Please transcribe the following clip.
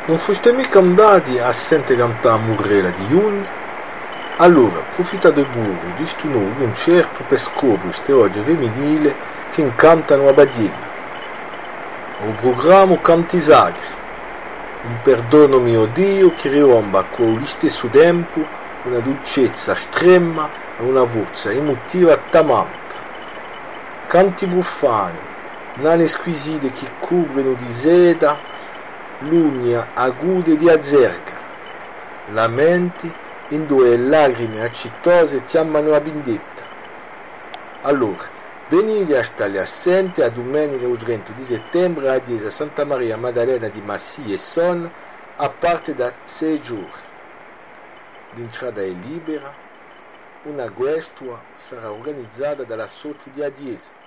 Non foste mica andati a sente cantare Murrela di giugno? Allora, approfittate pure di sto nuovo concerto per scoprire ste oggi femminili che incantano a Baghina. O programma Canti Sacri, un perdono mio Dio che riomba con lo stesso tempo una dolcezza estrema e una forza emotiva tamanta. Canti profani, nane squisite che coprono di seta l'ugna agude di azzerga, lamenti in due lacrime accittose chiamano a vendetta. Allora, venite a stare assenti a domenica 30 di settembre a chiesa Santa Maria Maddalena di Massia e Son a parte da 6 giorni. L'entrata è libera, una questua sarà organizzata dalla socio di Adiese.